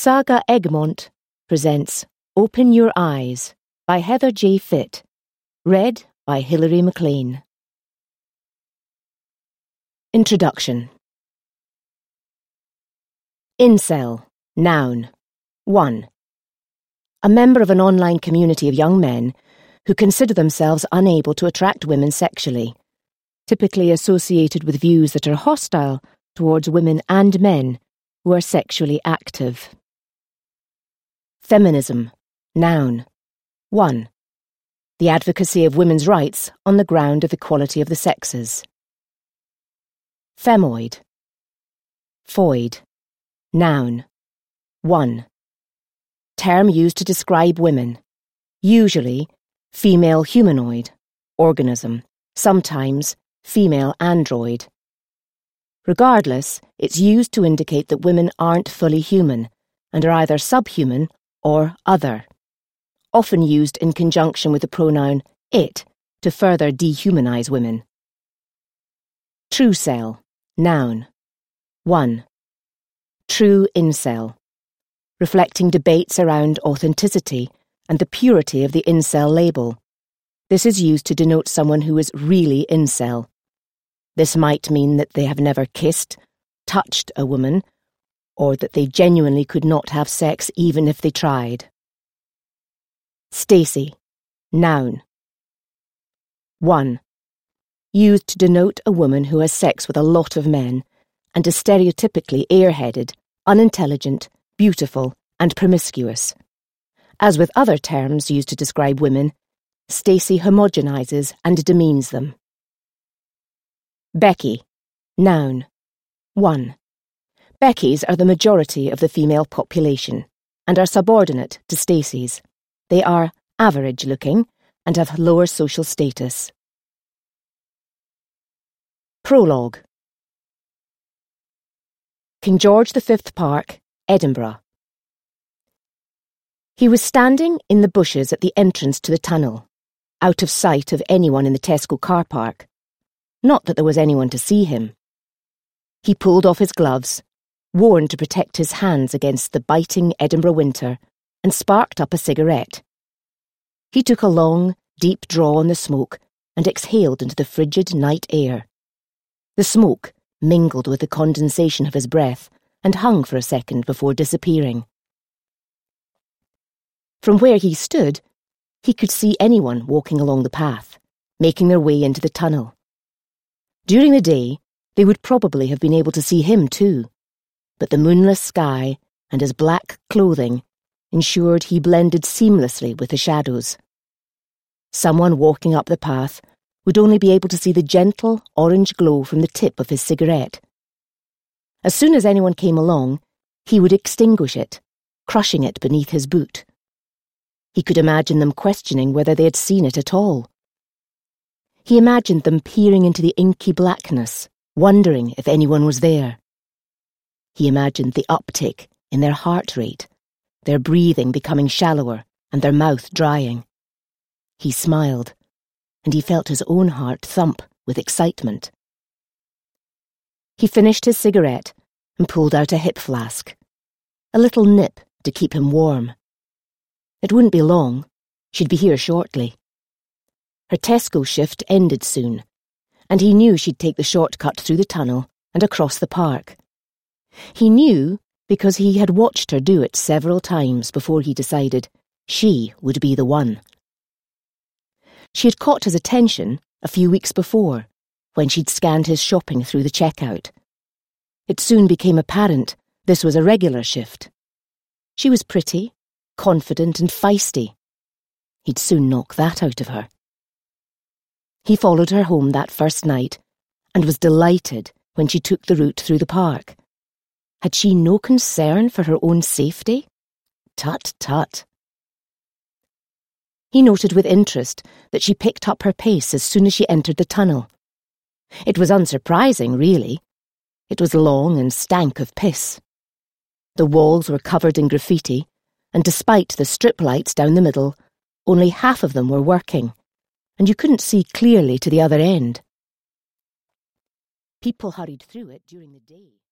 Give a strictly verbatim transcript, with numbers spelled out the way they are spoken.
Saga Egmont presents Open Your Eyes by Heather J. Fitt, read by Hilary McLean. Introduction. Incel, noun. one. A member of an online community of young men who consider themselves unable to attract women sexually, typically associated with views that are hostile towards women and men who are sexually active. Feminism, noun. one. The advocacy of women's rights on the ground of equality of the sexes. Femoid. Foid, noun. one. Term used to describe women, usually female humanoid, organism, sometimes female android. Regardless, it's used to indicate that women aren't fully human and are either subhuman or other, often used in conjunction with the pronoun it to further dehumanize women. Truecel, noun. one. True incel, reflecting debates around authenticity and the purity of the incel label. This is used to denote someone who is really incel. This might mean that they have never kissed, touched a woman, or that they genuinely could not have sex even if they tried. Stacy, noun. one. Used to denote a woman who has sex with a lot of men and is stereotypically airheaded, unintelligent, beautiful, and promiscuous. As with other terms used to describe women, Stacy homogenizes and demeans them. Becky, noun. one. Beckies are the majority of the female population and are subordinate to Stacys. They are average-looking and have lower social status. Prologue. King George the Fifth Park, Edinburgh. He was standing in the bushes at the entrance to the tunnel, out of sight of anyone in the Tesco car park. Not that there was anyone to see him. He pulled off his gloves, worn to protect his hands against the biting Edinburgh winter, and sparked up a cigarette. He took a long, deep draw on the smoke and exhaled into the frigid night air. The smoke mingled with the condensation of his breath and hung for a second before disappearing. From where he stood, he could see anyone walking along the path, making their way into the tunnel. During the day, they would probably have been able to see him too, but the moonless sky and his black clothing ensured he blended seamlessly with the shadows. Someone walking up the path would only be able to see the gentle orange glow from the tip of his cigarette. As soon as anyone came along, he would extinguish it, crushing it beneath his boot. He could imagine them questioning whether they had seen it at all. He imagined them peering into the inky blackness, wondering if anyone was there. He imagined the uptick in their heart rate, their breathing becoming shallower and their mouth drying. He smiled, and he felt his own heart thump with excitement. He finished his cigarette and pulled out a hip flask, a little nip to keep him warm. It wouldn't be long. She'd be here shortly. Her Tesco shift ended soon, and he knew she'd take the shortcut through the tunnel and across the park. He knew because he had watched her do it several times before he decided she would be the one. She had caught his attention a few weeks before, when she'd scanned his shopping through the checkout. It soon became apparent this was a regular shift. She was pretty, confident and feisty. He'd soon knock that out of her. He followed her home that first night and was delighted when she took the route through the park. Had she no concern for her own safety? Tut, tut. He noted with interest that she picked up her pace as soon as she entered the tunnel. It was unsurprising, really. It was long and stank of piss. The walls were covered in graffiti, and despite the strip lights down the middle, only half of them were working, and you couldn't see clearly to the other end. People hurried through it during the day.